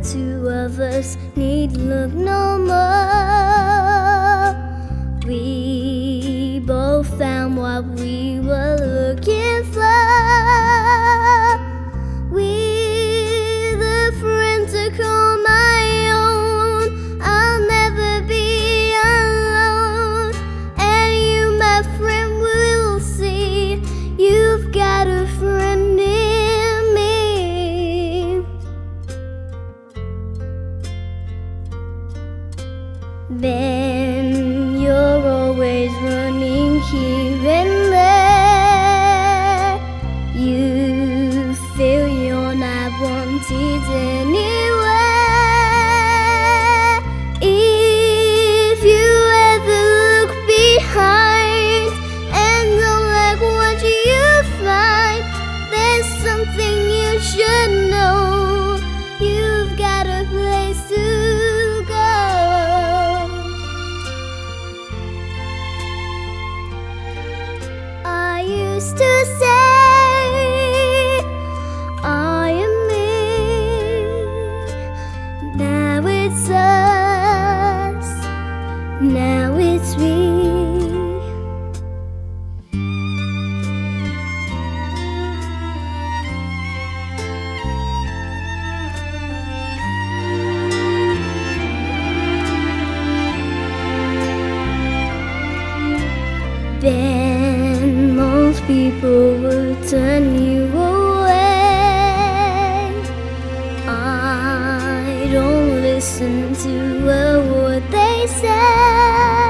two of us need look no more. We both found what we were looking for. We're the friends to call my own. I'll never be alone. And you, my friend, will see you've got a friend in me. Then you're always running here and there. You feel you're not wanted anywhere. If you ever look behind and don't like what you find, there's something you should know. You've got a place to go. I used to say I am me. Now it's us. Now it's we. Then most people will turn you away. I don't listen to a word they say.